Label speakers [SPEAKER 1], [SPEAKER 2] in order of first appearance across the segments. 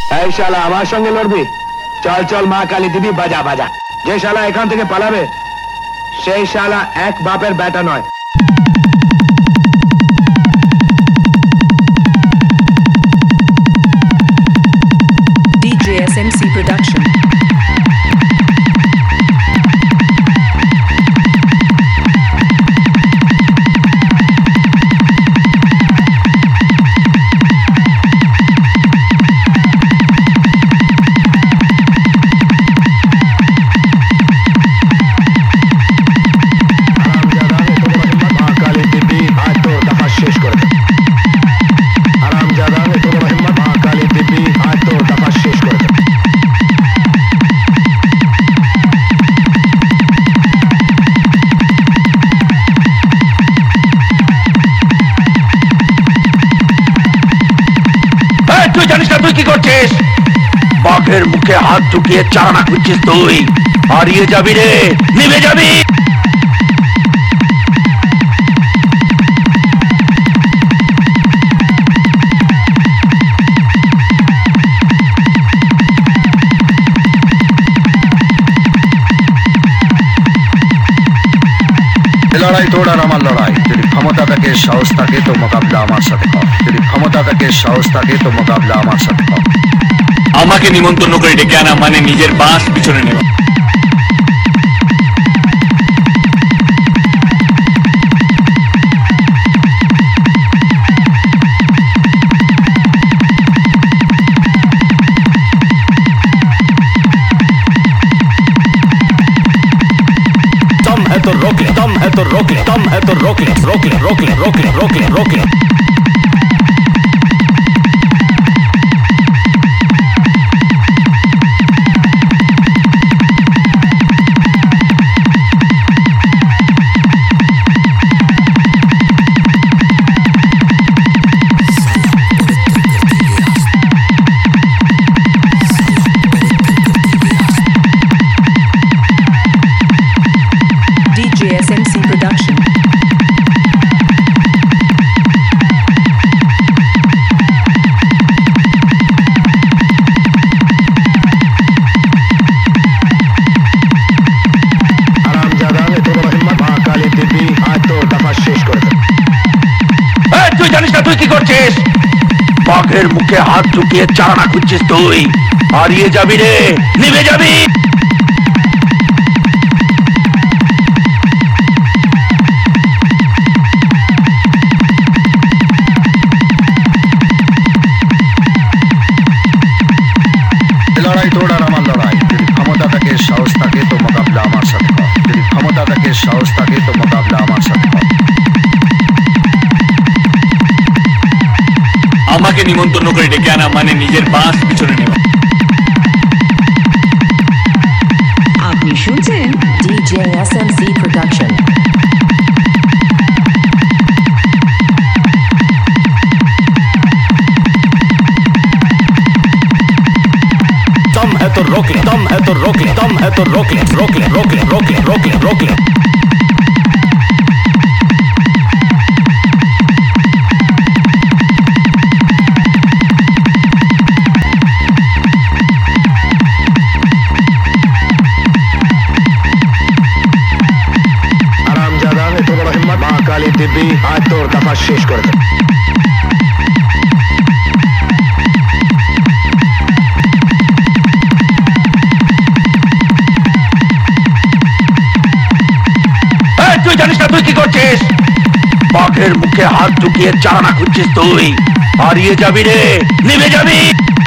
[SPEAKER 1] এই শালা আমার সঙ্গে লড়বি? চল চল, মা কালী দিবি, বাজা বাজা। যে শালা এখান থেকে পালাবে সেই শালা এক বাপের বেটা নয়।
[SPEAKER 2] DJ SMC Production.
[SPEAKER 3] বাঘের মুখে হাত ঢুকিয়ে চারানা খুঁজছিস তুই? হারিয়ে যাবি রে, নিভে যাবি। লড়াই তোর আর আমার লড়াই। যদি ক্ষমতা থাকে, সাহস থাকে তো মোকাবিলা আমার সাথে কর। যদি ক্ষমতা থাকে, সাহস থাকে তো মোকাবিলা আমার সাথে কর। আমাকে নিমন্ত্রণ করে ডেকে আনা মানে নিজের বাস পিছনে নেওয়া।
[SPEAKER 4] दम है तो रोक ले, दम है तो रोक ले, दम है तो रोक ले, रोक ले, रोक ले, रोक ले, रोक ले, रोक ले।
[SPEAKER 2] DJ SMC Production.
[SPEAKER 1] আরামজাদা নে তোর হিম্মত, মা কালী দিবি আজ তো দফা শেষ করে দে।
[SPEAKER 3] তুই জানিস না তুই কি করছিস? বাঘের মুখে হাত ঢুকিয়ে চারানা খুঁজছিস তুই? হারিয়ে যাবি রে, নিভে যাবি। লড়াই তোর আর আমার লড়াই। যদি ক্ষমতা থাকে, সাহস থাকে তো মোকাবিলা আমার সাথে কর। যদি ক্ষমতা থাকে, সাহস থাকে তো মোকাবিলা আমার সাথে কর। আমাকে নিমন্ত্রণ করে ডেকে আনা মানে নিজের বাস পিছনে নেওয়া।
[SPEAKER 2] আপনি শুনছেন DJ SMC Production.
[SPEAKER 4] दम है तो रोक ले, दम है तो रोक ले, दम है तो रोक ले, रोक ले, रोक ले, रोक ले, रोक ले, रोक ले।
[SPEAKER 1] আরামজাদা নে তোর হিম্মত, মা কালী দিবি আজ তোর দফা শেষ করে দে।
[SPEAKER 3] তুই জানিস না তুই কি করছিস? বাঘের মুখে হাত ঢুকিয়ে চারানা খুঁজছিস তুই? হারিয়ে যাবি রে, নিভে যাবি।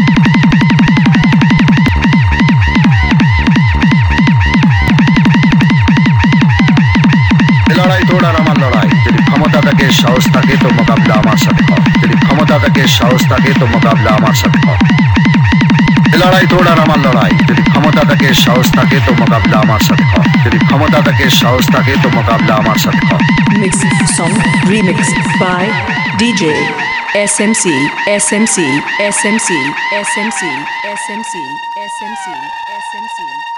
[SPEAKER 3] লড়াই তোর আর আমার লড়াই। যদি ক্ষমতা থাকে, সাহস থাকে তো মোকাবিলা আমার সাথে কর। যদি ক্ষমতা থাকে, সাহস থাকে তো মোকাবিলা আমার সাথে কর। লড়াই তোর আর আমার লড়াই। যদি ক্ষমতা থাকে, সাহস থাকে তো মোকাবিলা আমার সাথে কর। যদি ক্ষমতা থাকে, সাহস থাকে তো মোকাবিলা আমার সাথে কর।
[SPEAKER 2] Mix song remixed by DJ SMC SMC SMC SMC SMC SMC SMC